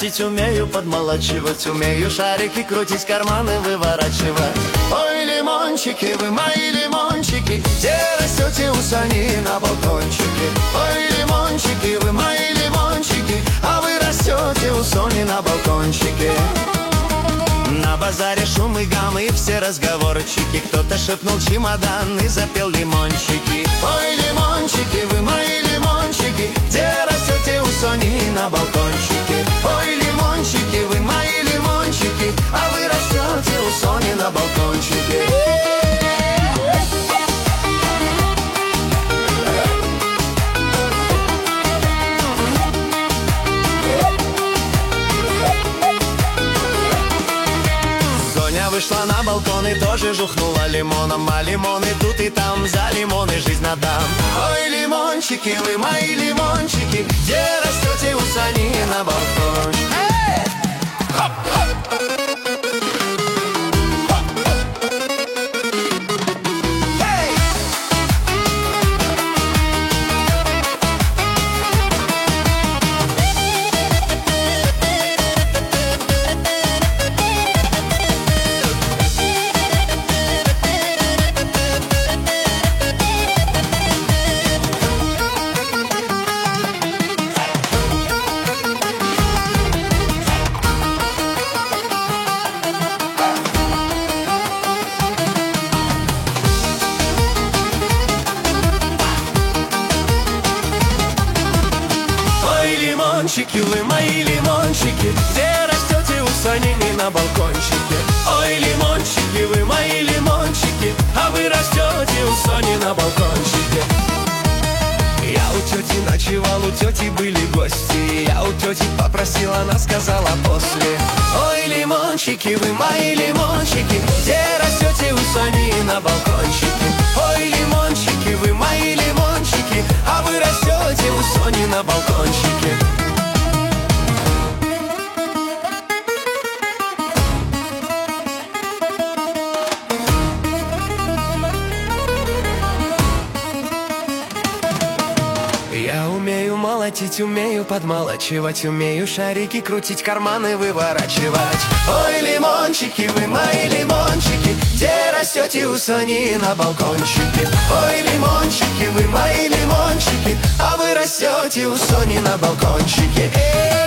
молотить, умею подмолачивать, умею шарики крутить, карманы выворачивать. Ой, лимончики, вы мои лимончики, где растете у сани на балкончике. Ой, лимончики, вы мои лимончики, а вы растете у Сони на балкончике. На базаре шум и гам и все разговорчики, кто-то шепнул чемодан и запел лимончики. Ой, лимончики, вы мои лимончики, где растете у Сони на балкончике. Ой, лимончики, вы мои лимончики, а вы растете у Сони на балкончике. Вышла на балкон и тоже жухнула лимоном, а лимоны тут и там, за лимоны жизнь отдам. Ой, лимончики, вы мои лимончики, где растете у сани на балкон. Лимончики, вы мои лимончики, где растете у Сони на балкончике. Ой, лимончики, вы мои лимончики, а вы растете у Сони на балкончике. Я у тети ночевал, у тети были гости, я у тети попросила, она сказала после. Ой, лимончики, вы мои лимончики, где растете у Сони на балкончике. Ой, лимончики, вы мои лимончики, а вы растете у Сони на балкончике. Я умею молотить, умею подмолачивать, умею шарики крутить, карманы выворачивать. Ой, лимончики, вы мои лимончики, где растете у Сони на балкончике. Ой, лимончики, вы мои лимончики, а вы растете у Сони на балкончике.